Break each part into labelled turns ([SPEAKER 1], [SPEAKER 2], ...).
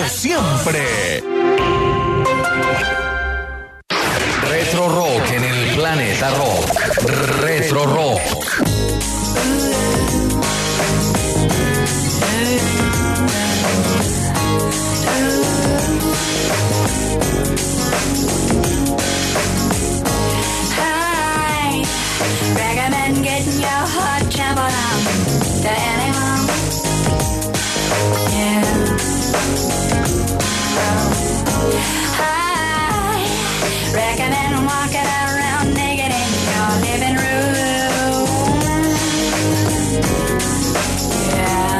[SPEAKER 1] siempre. Retro Rock en el Planeta Rock. Retro Rock.
[SPEAKER 2] Hi, recommend getting your heart trampled on to anyone. Yeah. I recommend walking around naked in your living room. Yeah.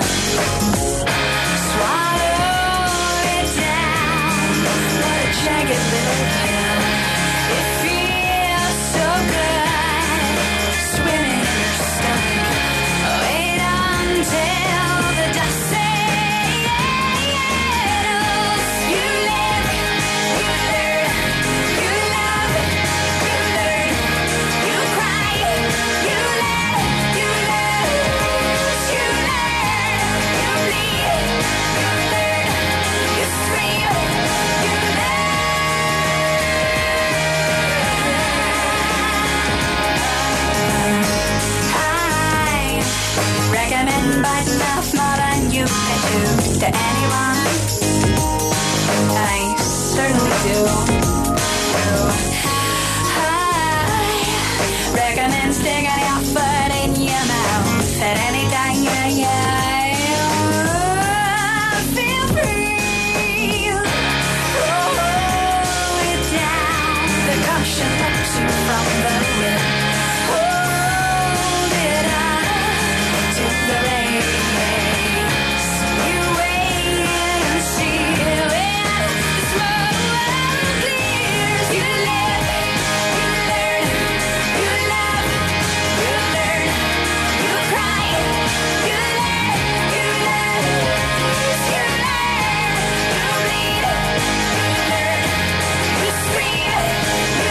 [SPEAKER 2] Swallow it down. What a jagged little pill. It feels so good. Swimming in your stomach. Wait until the dust settles. You live, you learn, you love, you learn, you cry, you laugh, you lose, you learn, you bleed, you learn, you scream, you I recommend biting off more than you can do to anyone. I certainly do. I recommend sticking your foot in your mouth at any time. Feel free. Roll it down. The caution helps you from the lip. Hold it on to the race. You wait and see when the smoke clears. You live, you learn, you love, you learn, you cry, you laugh, you lose, you learn, you bleed, you learn, you scream, you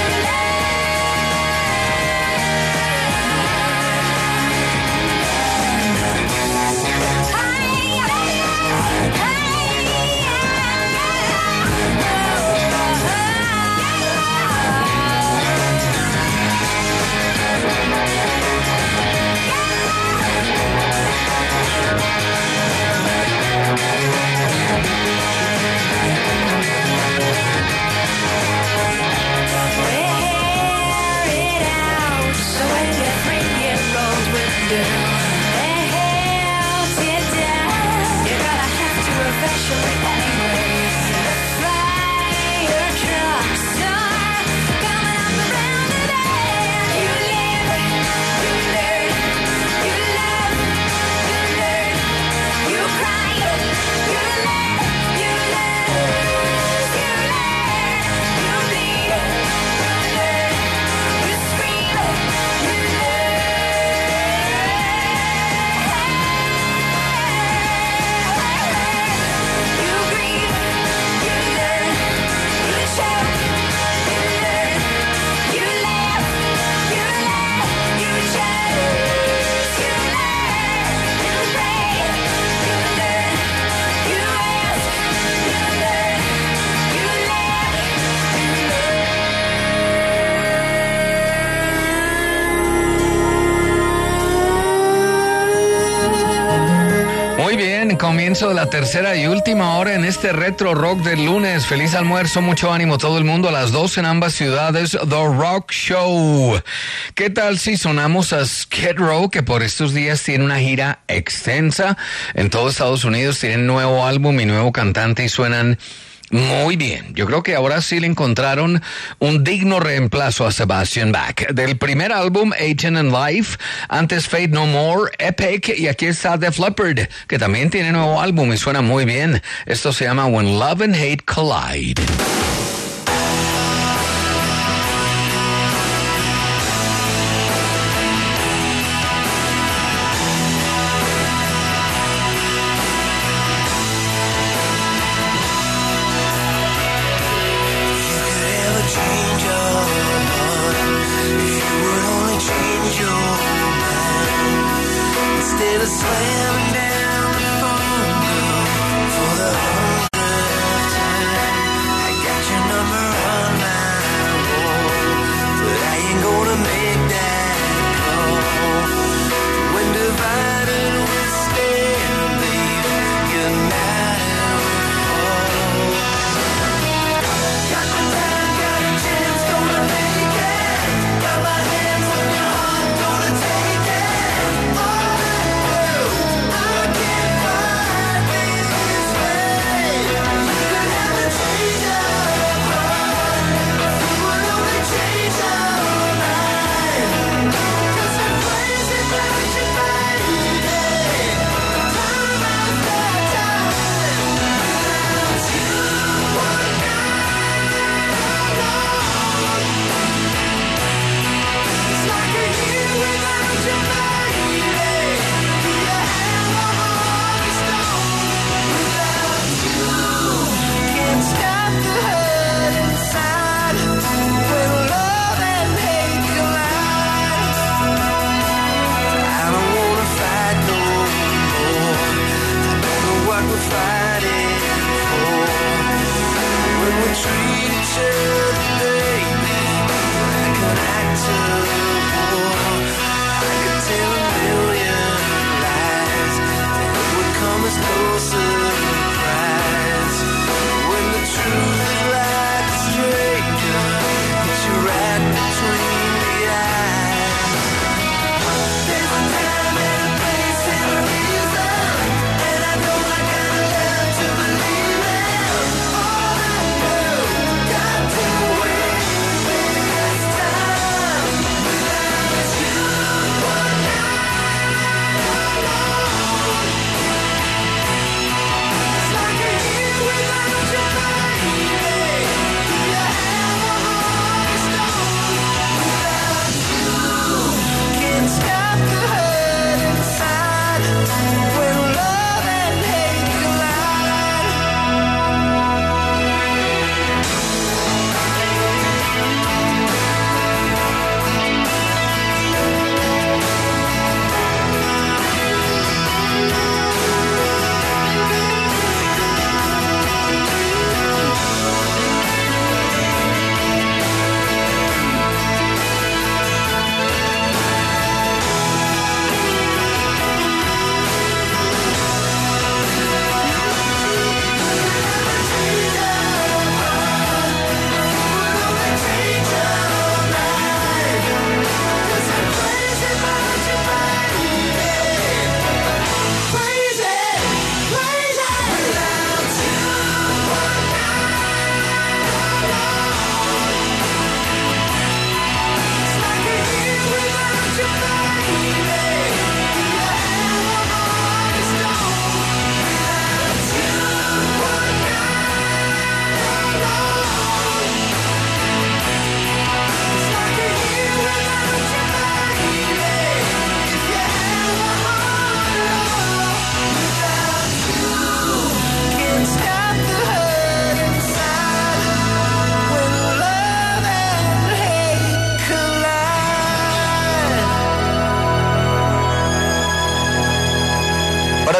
[SPEAKER 3] Comienzo de la tercera y última hora en este Retro Rock del lunes. Feliz almuerzo, mucho ánimo todo el mundo a las 2 en ambas ciudades. The Rock Show. ¿Qué tal si sonamos a Skid Row, que por estos días tiene una gira extensa en todo Estados Unidos? Tienen nuevo álbum y nuevo cantante y suenan muy bien. Yo creo que ahora sí le encontraron un digno reemplazo a Sebastian Bach. Del primer álbum, Agent in Life, antes Fate No More, Epic, y aquí está Def Leppard, que también tiene nuevo álbum y suena muy bien. Esto se llama When Love and Hate Collide.
[SPEAKER 4] Slamming down the phone for the 100th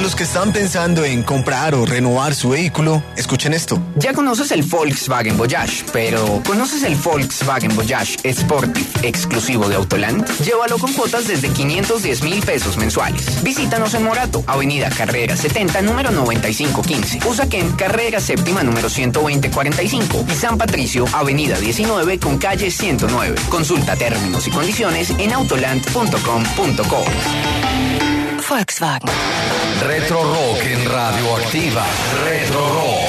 [SPEAKER 4] los que están pensando en comprar o renovar su vehículo, escuchen esto.
[SPEAKER 5] Ya conoces el Volkswagen Voyage, pero ¿conoces el Volkswagen Voyage Sportive exclusivo de Autoland? Llévalo con cuotas desde 510,000 pesos mensuales. Visítanos en Morato, Avenida Carrera 70, número 9515. Usaquén, Carrera Séptima, número 12045. Y San Patricio, Avenida 19 con calle 109. Consulta términos y condiciones en autoland.com.co.
[SPEAKER 2] Volkswagen.
[SPEAKER 1] Retro Rock en Radioactiva. Retro Rock.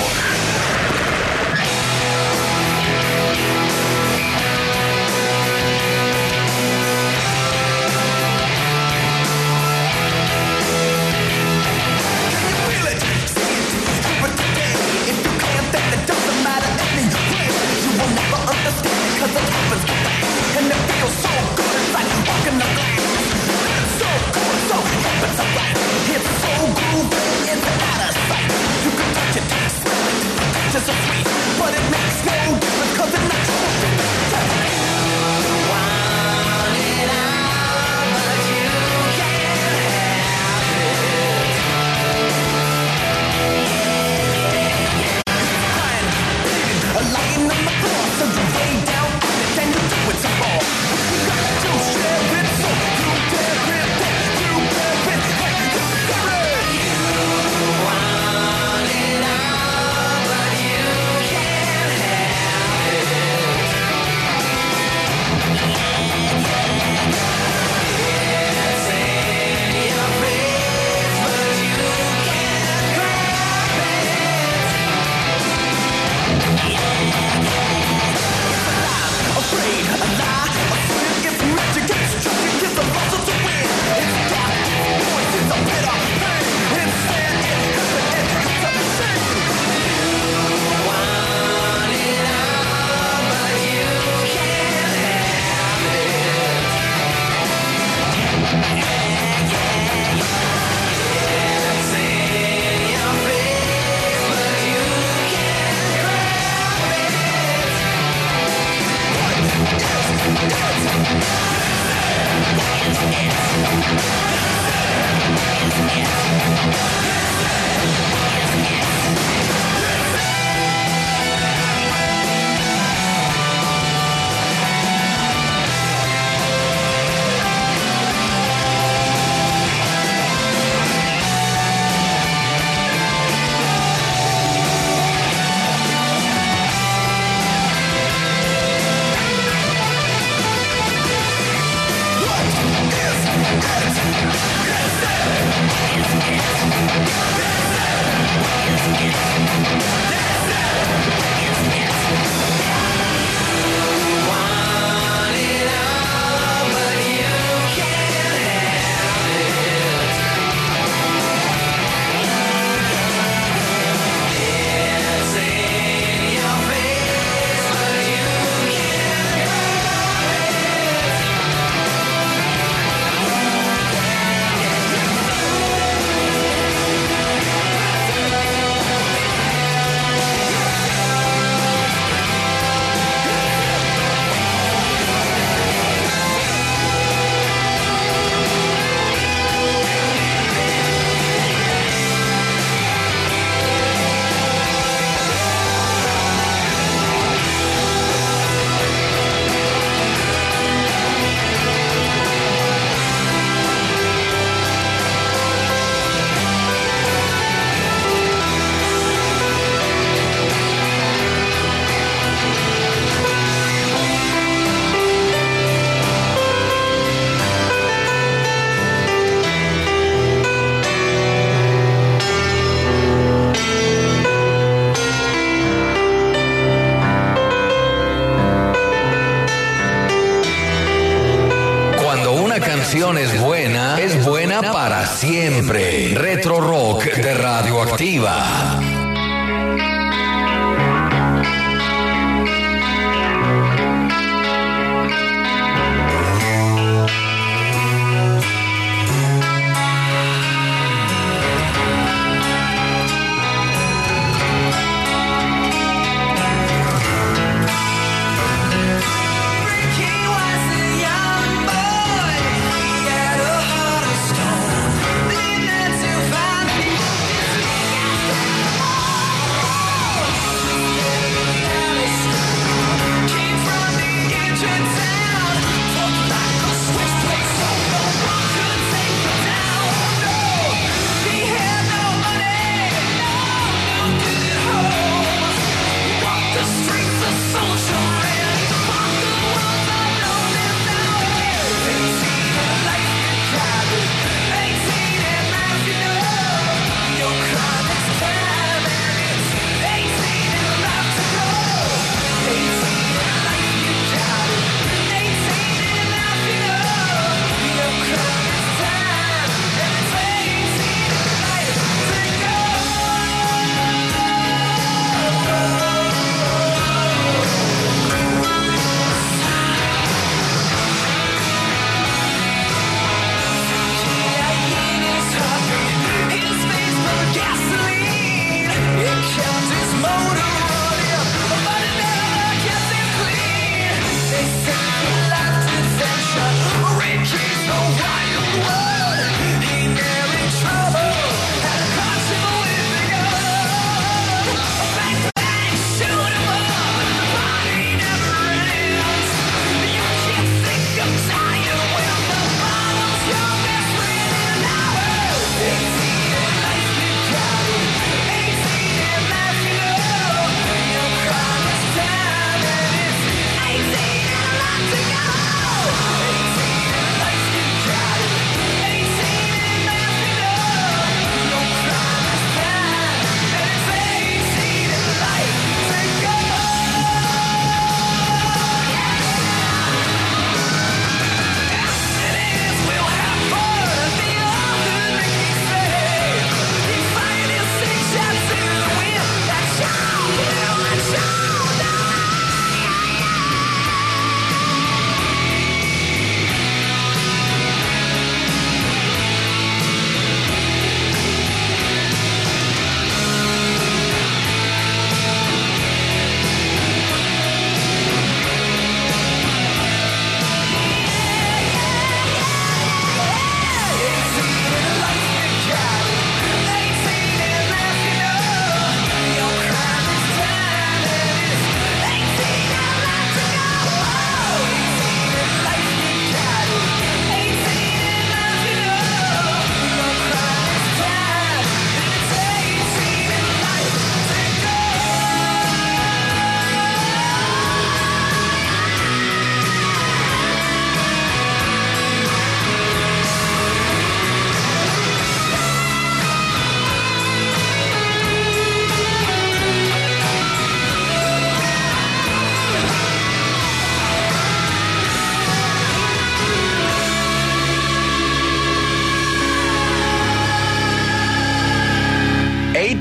[SPEAKER 1] canción es buena para siempre. Retro Rock de Radioactiva.
[SPEAKER 2] Find me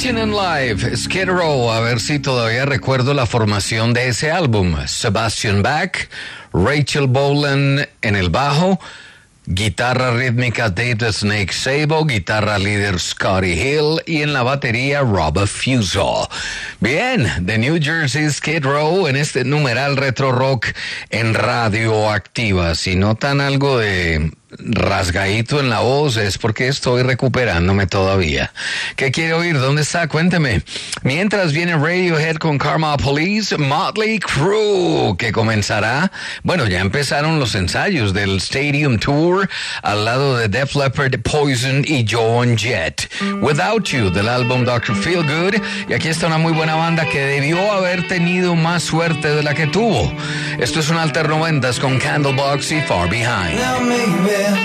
[SPEAKER 3] Watching in Live, Skid Row, a ver si todavía recuerdo la formación de ese álbum. Sebastian Bach, Rachel Bolan en el bajo, guitarra rítmica Dave the Snake Sabo, guitarra líder Scotty Hill y en la batería Robert Fusel. Bien, de New Jersey Skid Row en este numeral retro rock en Radioactiva. Si notan algo de rasgadito en la voz es porque estoy recuperándome todavía. ¿Qué quiere oír? ¿Dónde está? Cuénteme. Mientras viene Radiohead con Karma Police, Motley Crue, que comenzará, bueno, ya empezaron los ensayos del Stadium Tour al lado de Def Leppard, Poison y Joan Jett. Without You, del álbum Dr. Feelgood. Y aquí está una muy buena banda que debió haber tenido más suerte de la que tuvo. Esto es un Alter 90s con Candlebox y Far Behind.
[SPEAKER 6] Now maybe did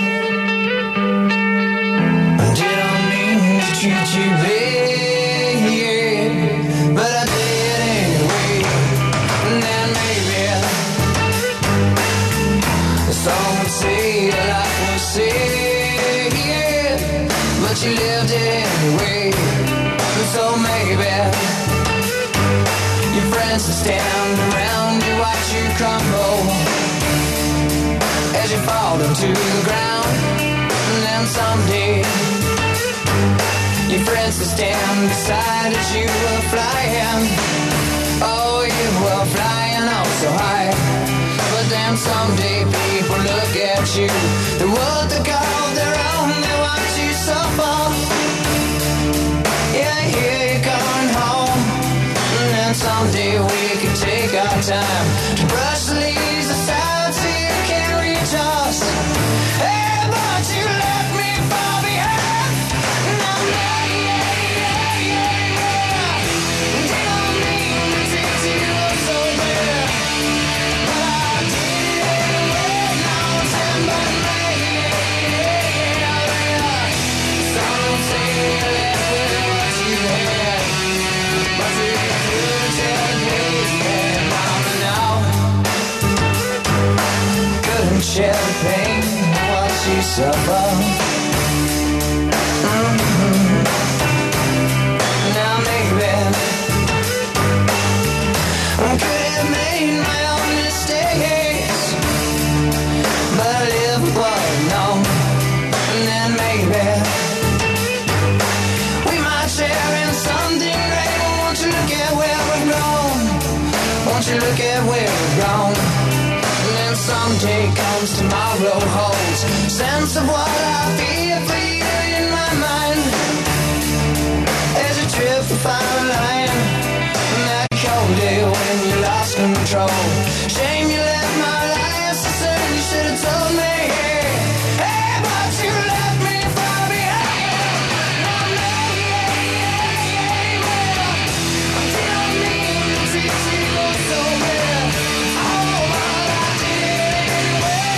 [SPEAKER 6] I mean to treat you bad, but I did anyway. And then maybe some would say life was sad, but you lived it anyway. So maybe your friends will stand around you, watch you crumble as you fall into the ground. And then someday your friends will stand beside as you were flying. Oh, you were flying oh so high. But then someday people look at you, the world they call their own, they watch you suffer. Yeah, here you're going home. And then someday we can take our time to brush the leaves aside so you can reach us. Hey, but you left me far behind. Now, didn't mean to treat you so bad, but I did it anyway. Now it's in my some say you left with what you had, but you couldn't tell me that now. Couldn't share the pain of what you suffer. Now maybe I could have made my own mistakes, but I live what I know. And then maybe we might share in something great. Won't you look at where we've grown? Won't you look at where we've gone? And then someday comes tomorrow holds sense of what I feel for you in my mind. As you trip the fine line, and that cold day when you lost control. Shame you left my life so soon. You should have told me. Hey, but you left me far behind. Now, I didn't mean to treat you so bad. Oh, but I did anyway.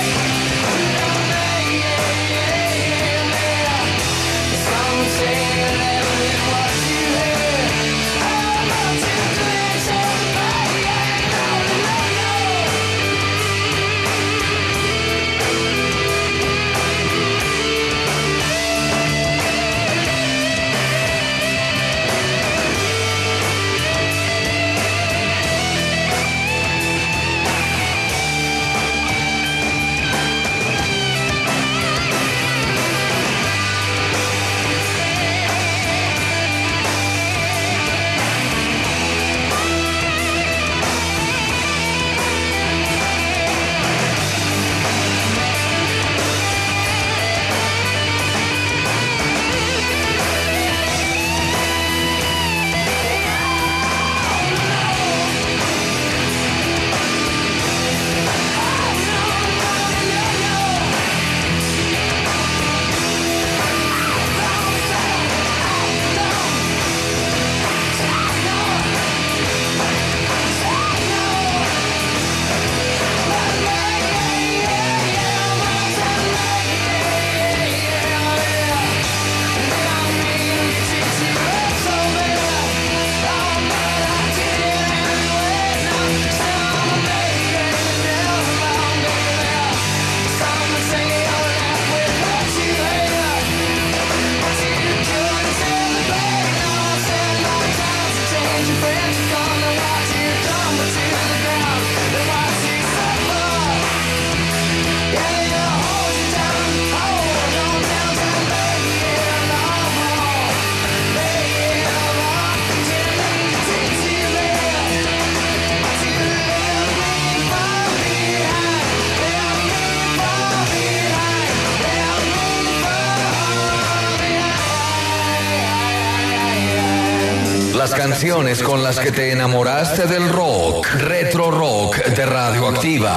[SPEAKER 6] Some say you left with what you had. Oh, but you couldn't tell me.
[SPEAKER 1] canciones con las que te enamoraste del rock. Retro Rock de Radioactiva.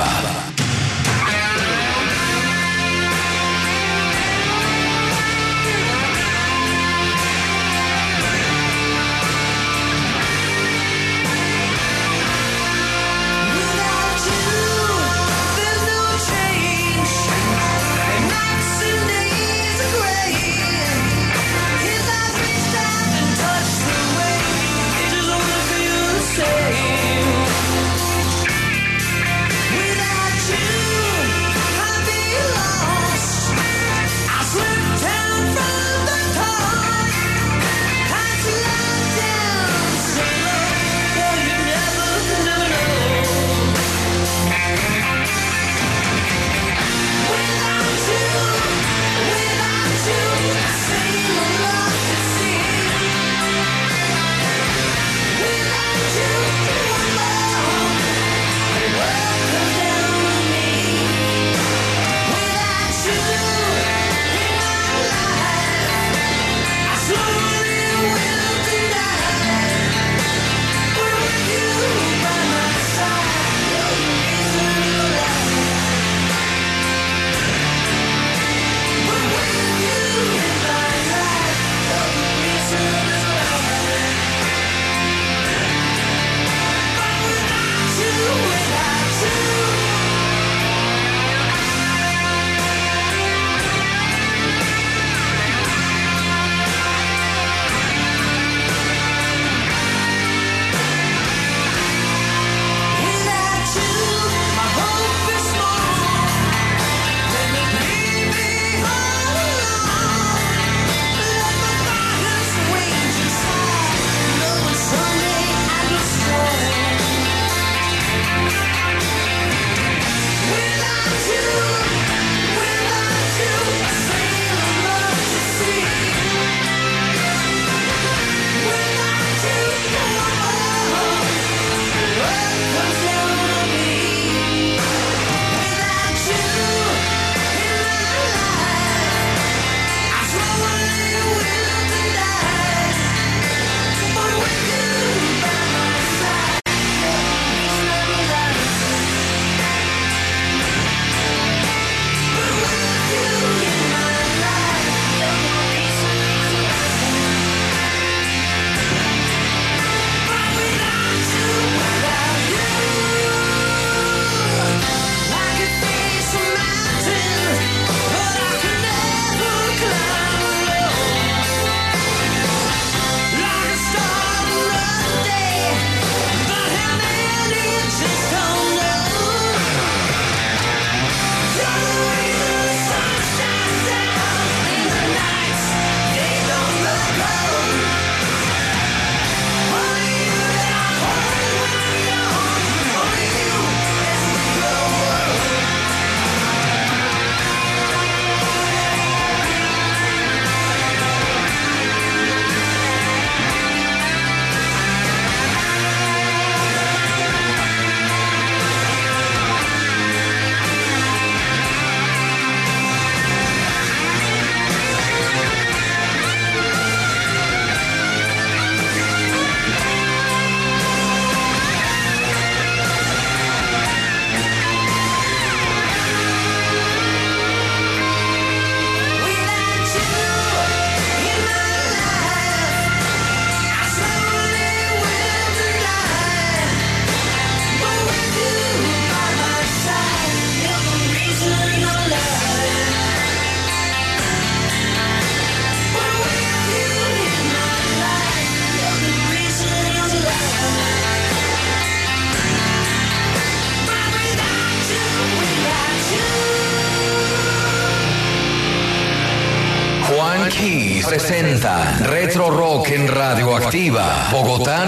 [SPEAKER 1] Keys presenta Retro Rock en Radioactiva. Bogotá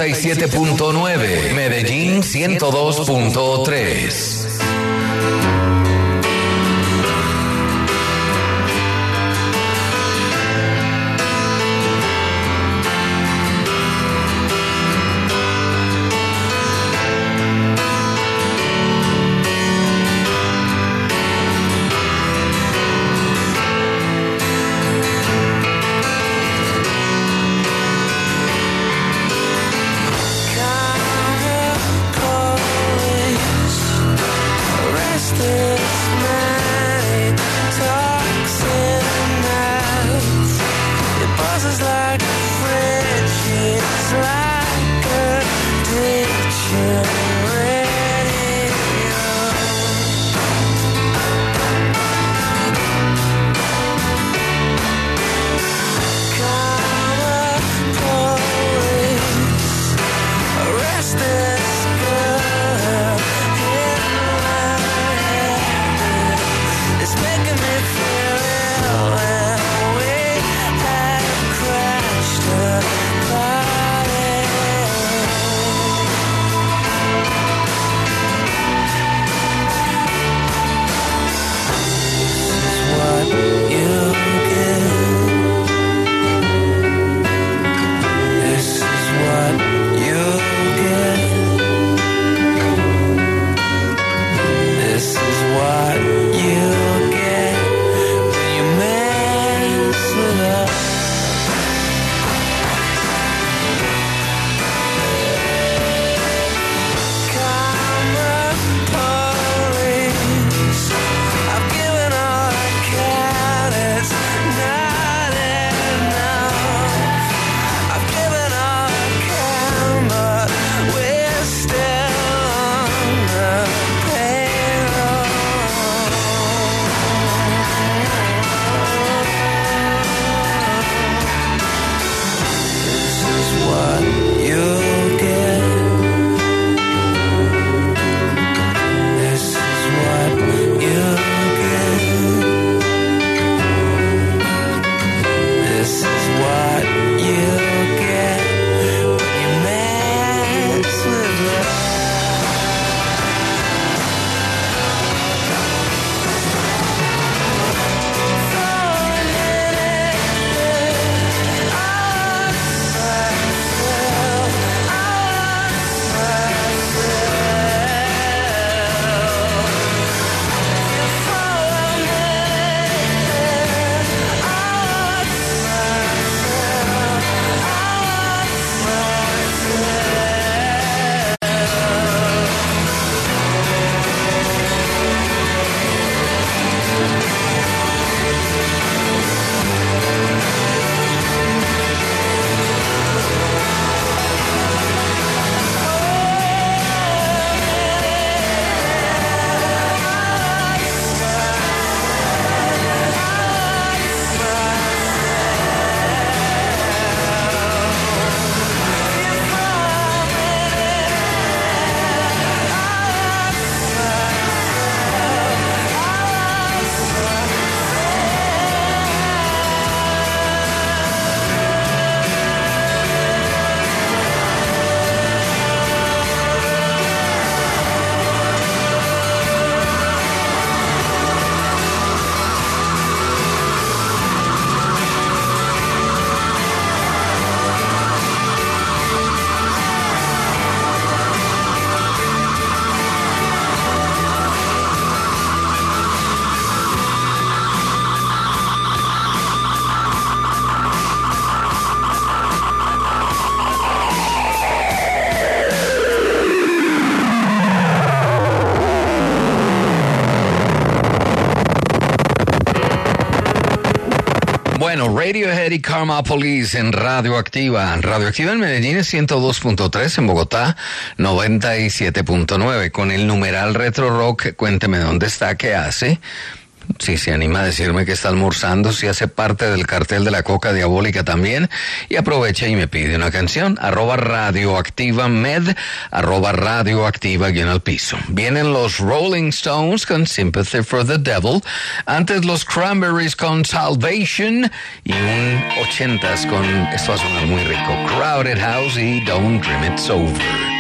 [SPEAKER 1] 97.9, Medellín 102.3.
[SPEAKER 3] Radiohead y Karmapolis en Radioactiva. Radioactiva en Medellín es 102.3, en Bogotá 97.9. Con el numeral Retro Rock, cuénteme dónde está, qué hace. Si se anima a decirme que está almorzando, si hace parte del cartel de la coca diabólica también, y aprovecha y me pide una canción, @radioactivamed, @radioactiva_al-piso. Vienen los Rolling Stones con Sympathy for the Devil, antes los Cranberries con Salvation, y un 80s con, esto va a sonar muy rico, Crowded House y Don't Dream It's Over.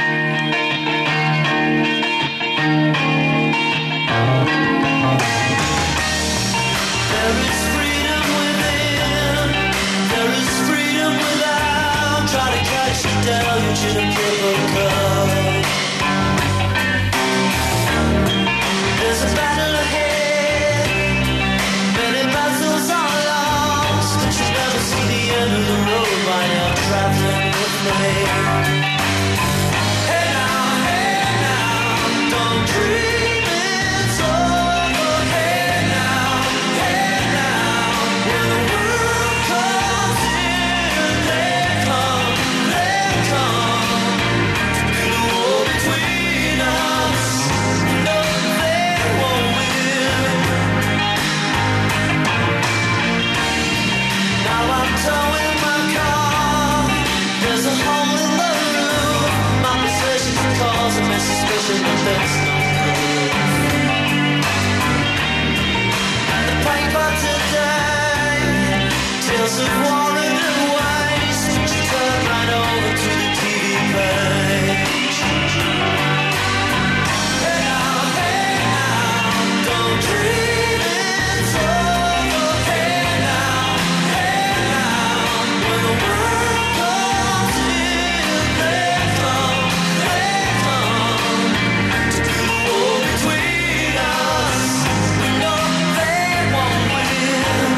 [SPEAKER 6] There's a battle ahead, many battles are lost, but you never see the end of the road while you're traveling with me. Hey now, don't dream it's over. Hey now, when the world comes in, they come. To the war between us, no, they won't win. Now I'm towing my car, there's a hole in the roof. My possessions cause a suspicion, but there's no proof. The paper today tells of war and waste, but you turn right over to the TV page. Hey now, don't dream it's over. Hey now, when the world comes in, they come. To do the war between us, no, they won't win.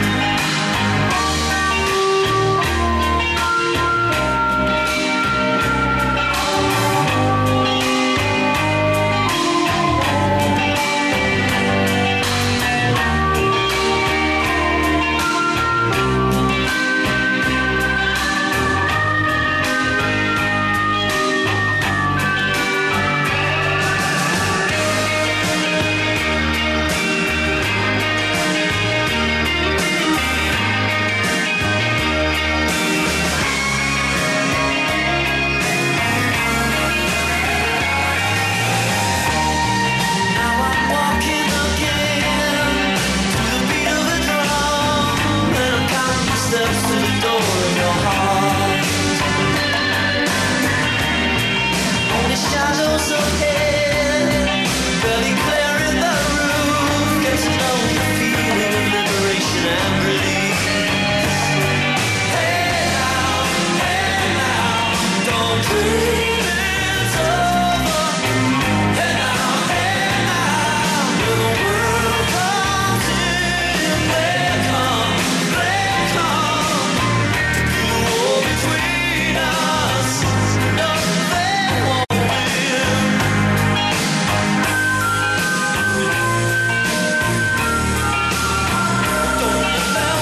[SPEAKER 6] Now I'm walking again to the beat of a drum, and I'm counting the steps to the door of your heart. Only shadows ahead, barely clearing the room. Get to know the feeling of liberation and relief. Hey now, don't dream it's over. Hey now, when the world comes in, they come. To do the war between us, no, they won't win. Don't let them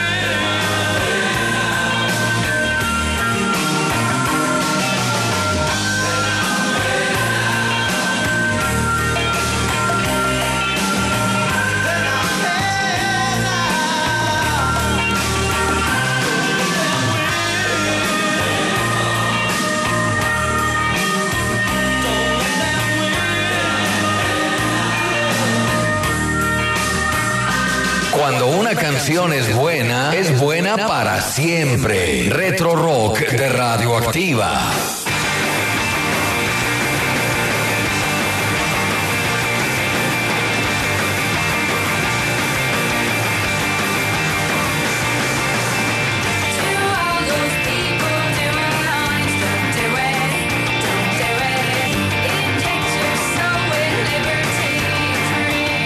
[SPEAKER 3] Cuando una canción es buena para siempre. Retro Rock de Radioactiva.
[SPEAKER 2] To all those people doing lines, don't do it, don't do it. Inject your soul with liberty, free.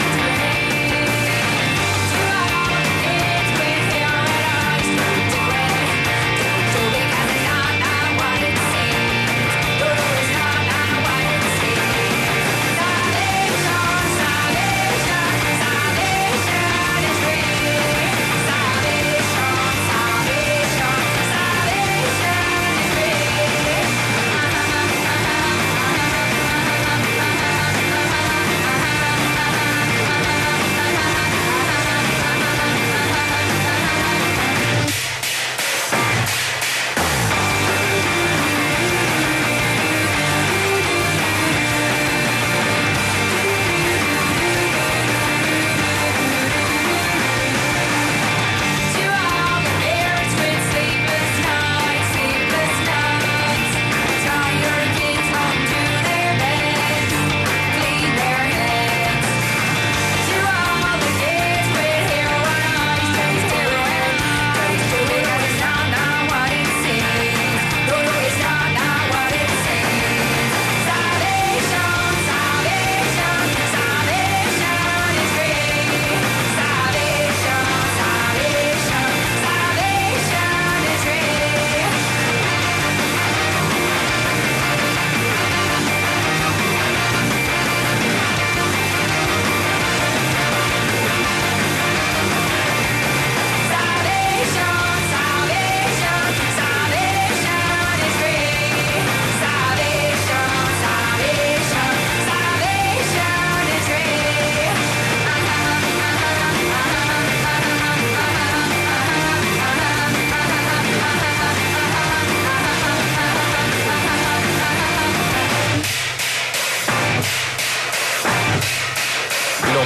[SPEAKER 2] To all the kids with your red eyes, don't do it, because it's not what it seems.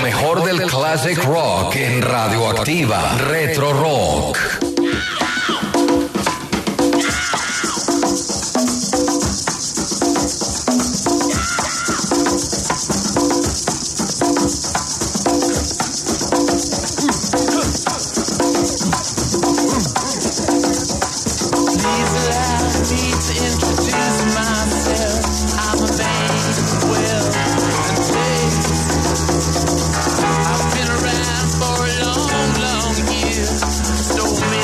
[SPEAKER 1] mejor del classic rock en Radioactiva. Retro Rock.
[SPEAKER 6] I've been around for a long, long year.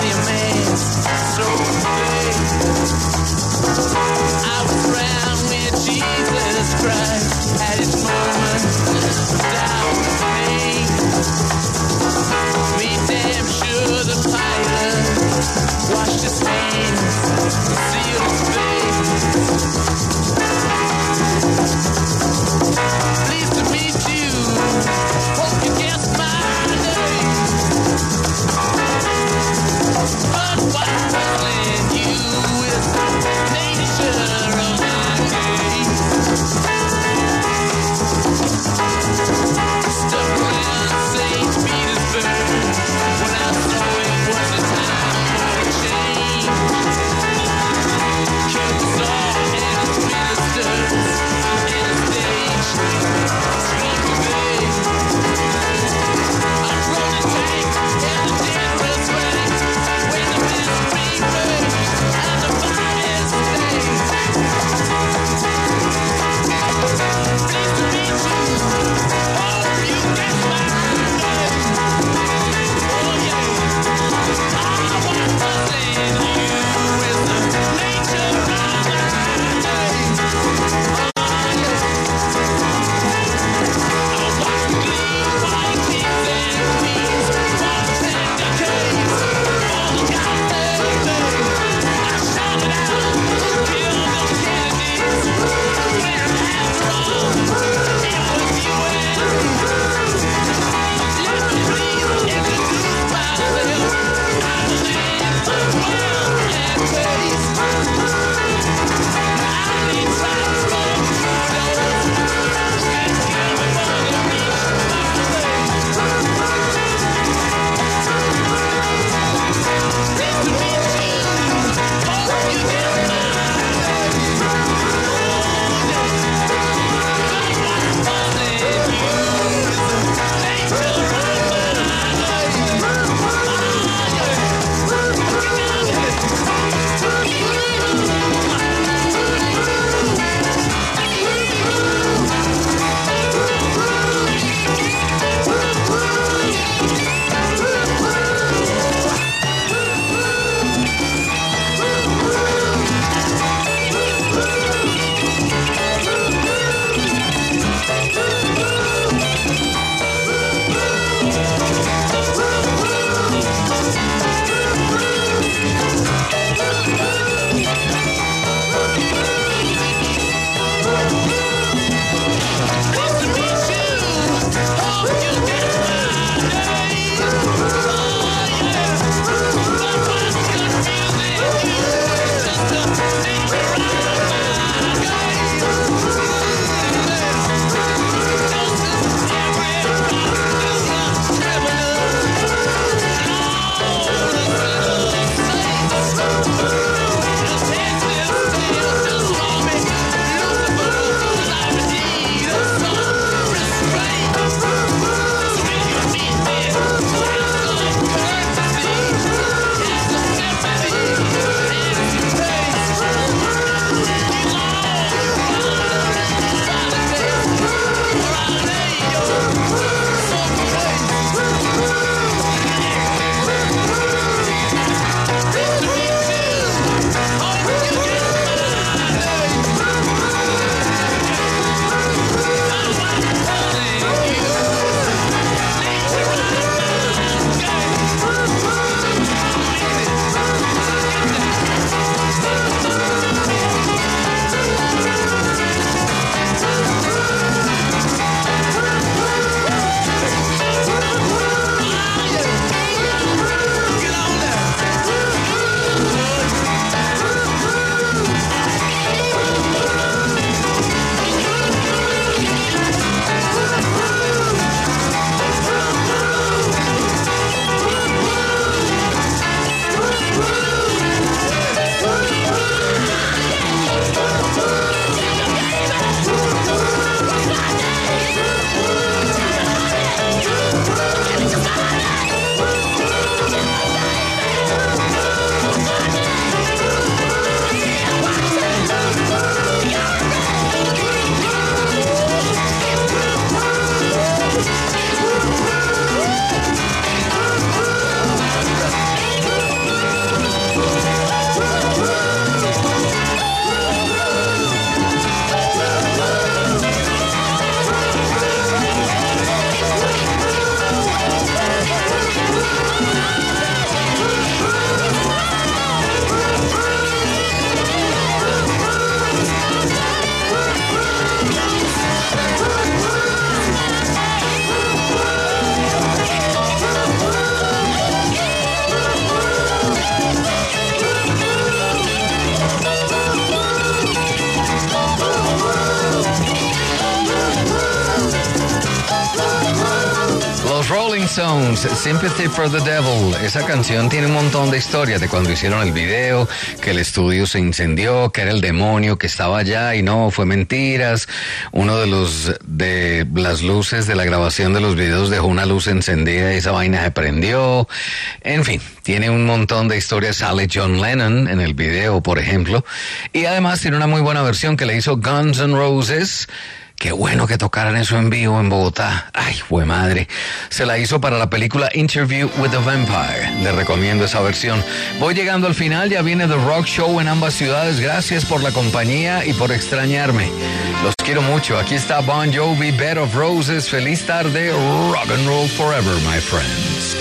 [SPEAKER 3] Rolling Stones, Sympathy for the Devil. Esa canción tiene un montón de historias de cuando hicieron el video, que el estudio se incendió, que era el demonio que estaba allá y no, fue mentiras. Uno de las luces de la grabación de los videos dejó una luz encendida y esa vaina se prendió. En fin, tiene un montón de historias. Sale John Lennon en el video, por ejemplo. Y además tiene una muy buena versión que le hizo Guns N' Roses. Qué bueno que tocaran eso en vivo en Bogotá. Ay, fue madre. Se la hizo para la película Interview with the Vampire. Le recomiendo esa versión. Voy llegando al final. Ya viene The Rock Show en ambas ciudades. Gracias por la compañía y por extrañarme. Los quiero mucho. Aquí está Bon Jovi, Bed of Roses. Feliz tarde. Rock and roll forever, my friends.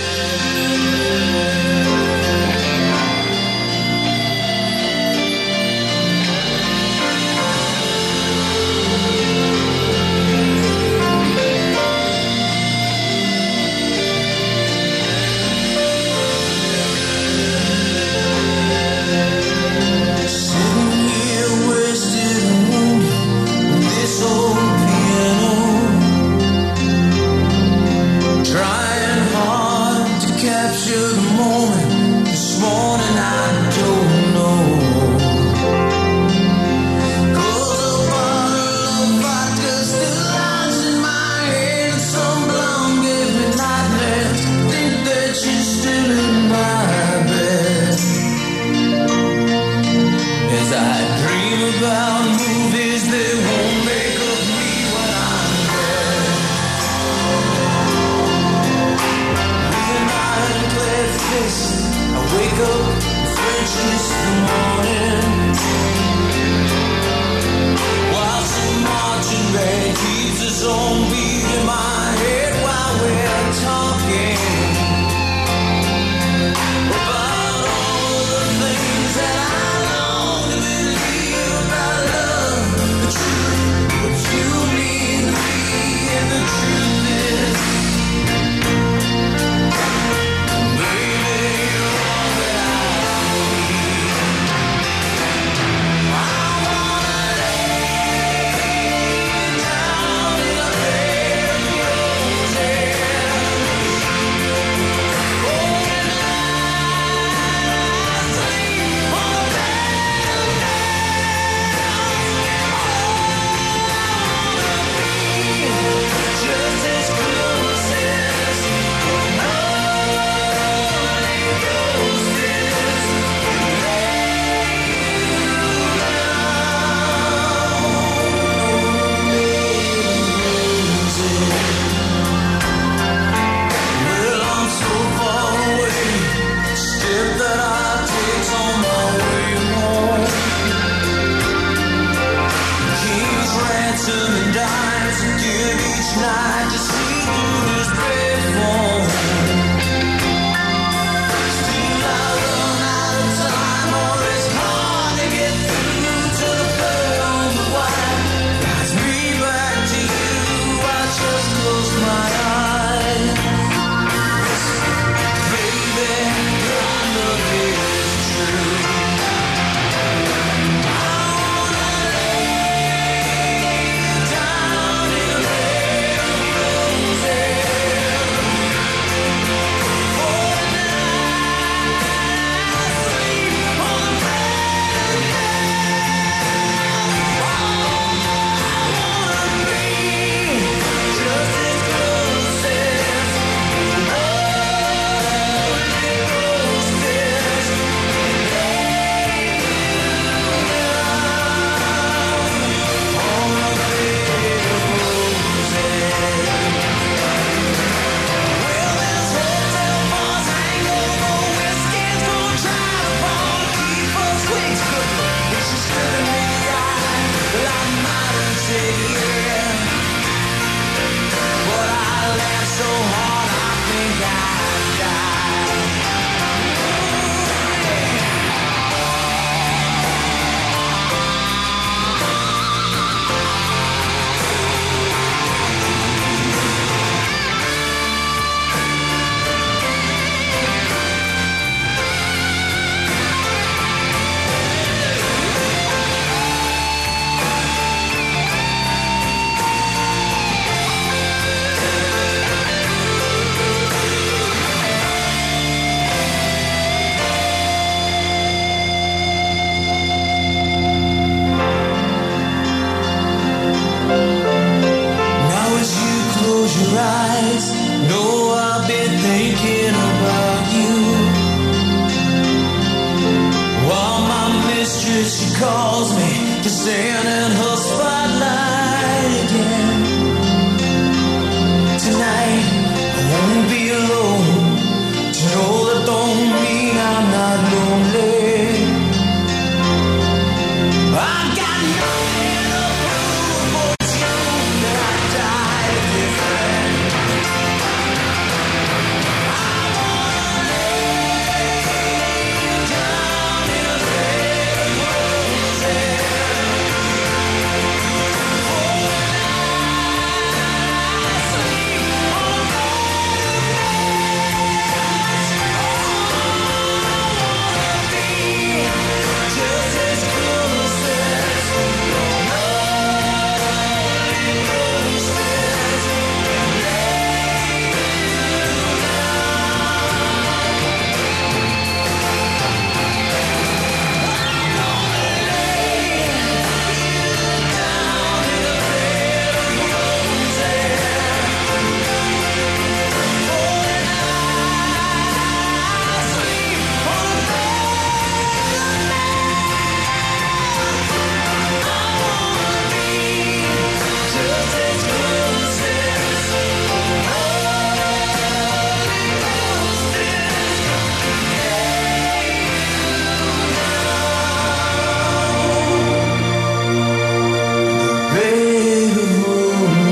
[SPEAKER 6] Roses.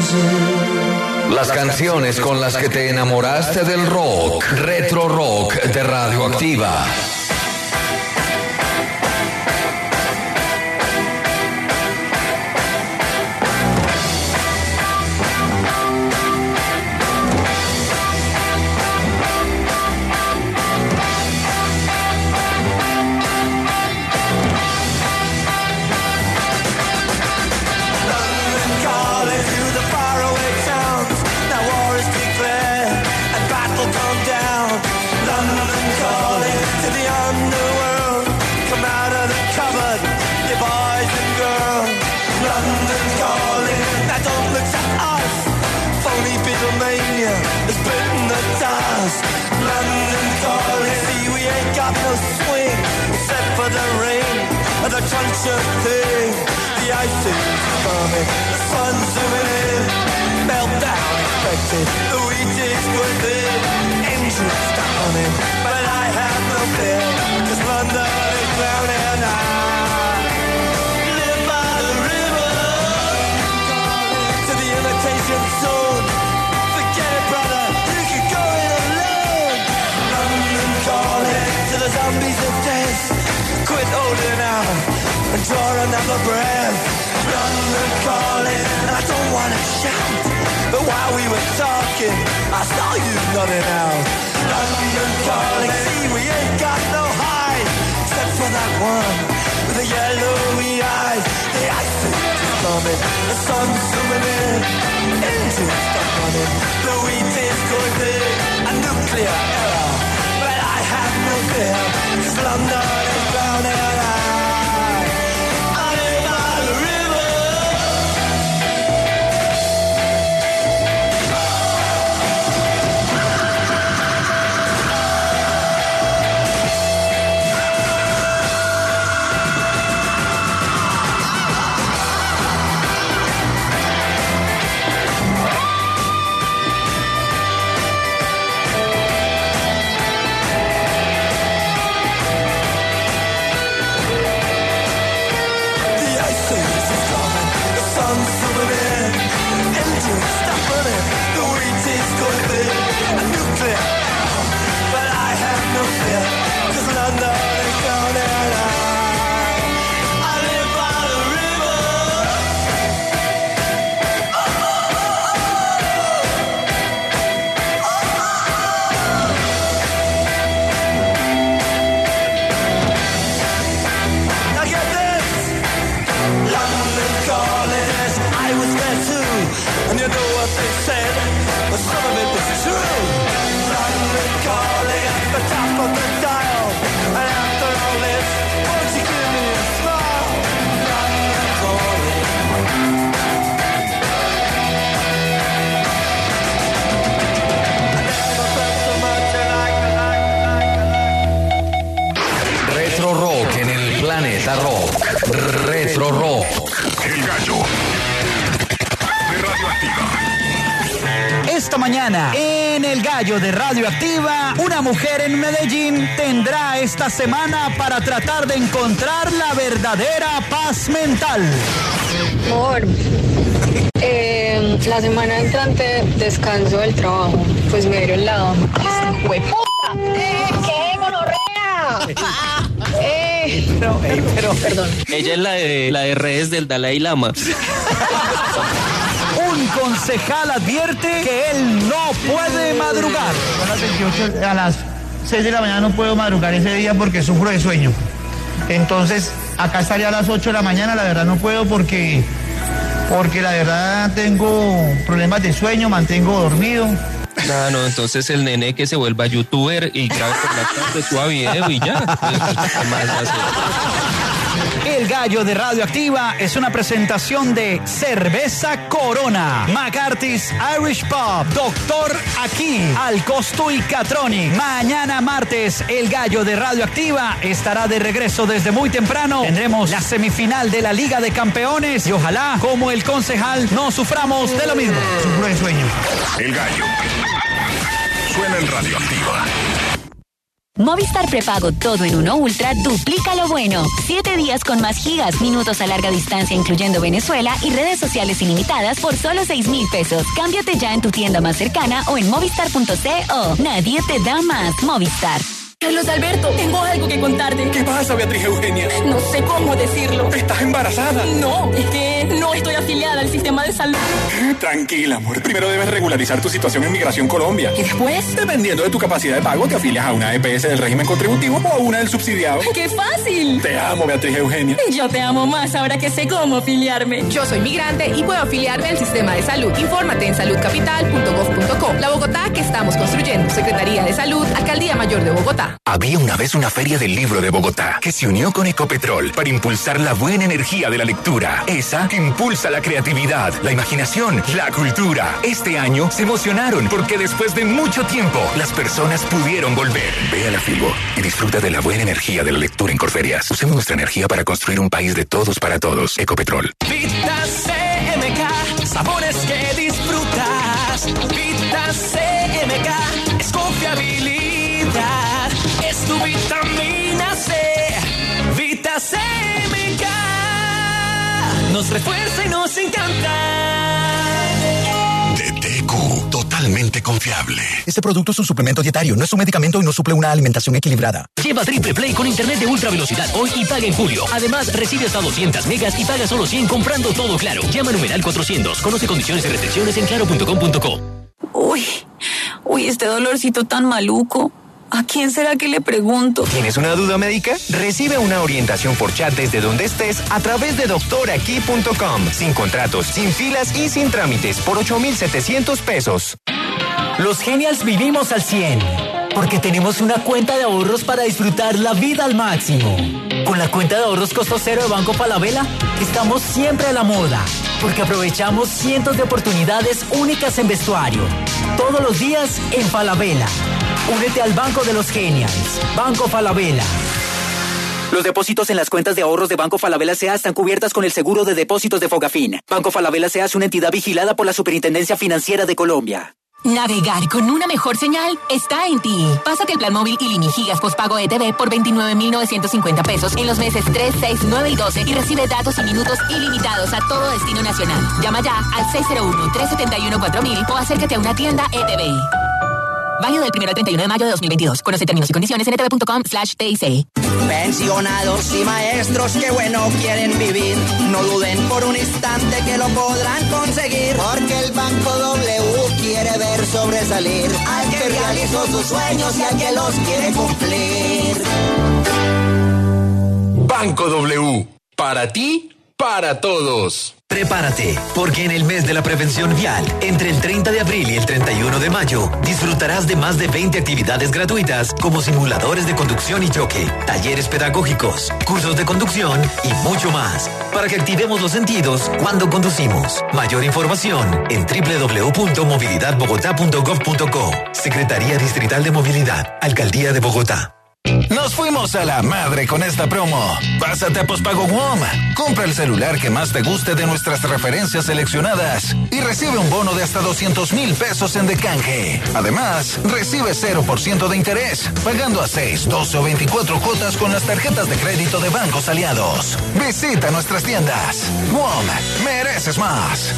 [SPEAKER 1] Las canciones con las que te enamoraste del rock. Retro Rock de Radioactiva.
[SPEAKER 7] The conscious thing, the ice is coming, the sun's zooming in, meltdown expected, the wheat is good in, engines stuck on him, but I have no fear, cause London is drowning and I live by the river, to the imitation zone, forget it brother, you can go it alone, London calling to the zombies of death, quit holding out and draw another breath. London calling, and I don't want to shout, but while we were talking, I saw you nodding out. London calling, see we ain't got no hide, except for that one with the yellowy eyes. The ice is coming, the sun's zooming in, engines stuck on it, the wheat is going big, a nuclear error, but I have no fear, cause London is drowning and I live by the river.
[SPEAKER 1] Retro Rock.
[SPEAKER 8] El gallo de Radioactiva.
[SPEAKER 9] Esta mañana, en El Gallo de Radioactiva, una mujer en Medellín tendrá esta semana para tratar de encontrar la verdadera paz mental.
[SPEAKER 10] Amor, la semana entrante descanso del trabajo, pues me dieron la hueputa. ¿Qué, gonorrea?
[SPEAKER 9] Pero,
[SPEAKER 10] Perdón.
[SPEAKER 11] Ella es la de redes del Dalai Lama.
[SPEAKER 9] Un concejal advierte que él no puede madrugar.
[SPEAKER 12] A las 6 de la mañana no puedo madrugar ese día porque sufro de sueño. Entonces, acá estaría a las 8 de la mañana, la verdad no puedo porque la verdad tengo problemas de sueño, mantengo dormido.
[SPEAKER 11] Ah, no, entonces el nene que se vuelva youtuber y grabe por la tarde su video y ya. ¿Qué más va a hacer?
[SPEAKER 9] El Gallo de Radioactiva es una presentación de Cerveza Corona, McCarthy's Irish Pub, Doctor Aquí, Al Costo y Catronic. Mañana martes, El Gallo de Radioactiva estará de regreso desde muy temprano. Tendremos la semifinal de la Liga de Campeones y ojalá, como el concejal, no suframos de lo mismo.
[SPEAKER 12] Sufro de sueño.
[SPEAKER 8] El gallo suena en Radioactiva.
[SPEAKER 13] Movistar prepago todo en uno Ultra duplica lo bueno. 7 días con más gigas, minutos a larga distancia incluyendo Venezuela y redes sociales ilimitadas por solo 6,000 pesos. Cámbiate ya en tu tienda más cercana o en movistar.co. Nadie te da más. Movistar.
[SPEAKER 14] Carlos Alberto, tengo algo que contarte.
[SPEAKER 15] ¿Qué pasa, Beatriz Eugenia?
[SPEAKER 14] No sé cómo decirlo.
[SPEAKER 15] ¿Estás embarazada?
[SPEAKER 14] No, es que no estoy afiliada al sistema de salud.
[SPEAKER 15] Tranquila, amor. Primero debes regularizar tu situación en Migración Colombia.
[SPEAKER 14] ¿Y después?
[SPEAKER 15] Dependiendo de tu capacidad de pago, te afilias a una EPS del régimen contributivo o a una del subsidiado.
[SPEAKER 14] ¡Qué fácil!
[SPEAKER 15] Te amo, Beatriz Eugenia.
[SPEAKER 14] Yo te amo más ahora que sé cómo afiliarme.
[SPEAKER 16] Yo soy migrante y puedo afiliarme al sistema de salud. Infórmate en saludcapital.gov.co. La Bogotá que estamos construyendo. Secretaría de Salud, Alcaldía Mayor de Bogotá.
[SPEAKER 8] Había una vez una feria del libro de Bogotá que se unió con Ecopetrol para impulsar la buena energía de la lectura. Esa que impulsa la creatividad, la imaginación, la cultura. Este año se emocionaron porque después de mucho tiempo las personas pudieron volver. Ve a la Filbo y disfruta de la buena energía de la lectura en Corferias. Usemos nuestra energía para construir un país de todos para todos. Ecopetrol.
[SPEAKER 6] Vita CMK, sabores que disfrutas. Vita CMK es confiabilidad. Es tu vitamina C, Vita CMK. Nos refuerza y nos encanta.
[SPEAKER 8] De TQ, totalmente confiable.
[SPEAKER 17] Este producto es un suplemento dietario, no es un medicamento y no suple una alimentación equilibrada.
[SPEAKER 18] Lleva Triple Play con internet de ultra velocidad hoy y paga en julio. Además, recibe hasta 200 megas y paga solo 100 comprando todo Claro. Llama numeral 400. Conoce condiciones y restricciones en claro.com.co.
[SPEAKER 19] Uy, este dolorcito tan maluco. ¿A quién será que le pregunto?
[SPEAKER 20] ¿Tienes una duda médica? Recibe una orientación por chat desde donde estés a través de doctoraquí.com. Sin contratos, sin filas y sin trámites por 8,700 pesos.
[SPEAKER 9] Los Genials vivimos al 100, porque tenemos una cuenta de ahorros para disfrutar la vida al máximo. Con la cuenta de ahorros costo cero de Banco Falabella, estamos siempre a la moda, porque aprovechamos cientos de oportunidades únicas en vestuario. Todos los días en Falabella. Únete al Banco de los Genials. Banco Falabella.
[SPEAKER 5] Los depósitos en las cuentas de ahorros de Banco Falabella S.A. están cubiertas con el seguro de depósitos de Fogafín. Banco Falabella S.A. es una entidad vigilada por la Superintendencia Financiera de Colombia.
[SPEAKER 21] Navegar con una mejor señal está en ti. Pásate el plan móvil Ilimigigas postpago ETV por 29,950 pesos en los meses 3, 6, 9 y 12 y recibe datos y minutos ilimitados a todo destino nacional. Llama ya al 601-371-4000 o acércate a una tienda ETV. Válido del 1 al 31 de mayo de 2022. Conoce términos y condiciones en etv.com/TIC.
[SPEAKER 22] Pensionados y maestros que bueno quieren vivir, no duden por un instante que lo podrán conseguir, porque el Banco W quiere ver sobresalir al que realizó sus sueños y al que los quiere cumplir.
[SPEAKER 1] Banco W, para ti, para todos.
[SPEAKER 18] Prepárate, porque en el mes de la prevención vial, entre el 30 de abril y el 31 de mayo, disfrutarás de más de 20 actividades gratuitas como simuladores de conducción y choque, talleres pedagógicos, cursos de conducción y mucho más, para que activemos los sentidos cuando conducimos. Mayor información en www.movilidadbogotá.gov.co. Secretaría Distrital de Movilidad, Alcaldía de Bogotá.
[SPEAKER 23] Nos fuimos a la madre con esta promo. Pásate a Postpago WOM. Compra el celular que más te guste de nuestras referencias seleccionadas y recibe un bono de hasta 200,000 pesos en decanje. Además, recibe 0% de interés, pagando a 6, 12 o 24 cuotas con las tarjetas de crédito de bancos aliados. Visita nuestras tiendas. WOM, mereces más.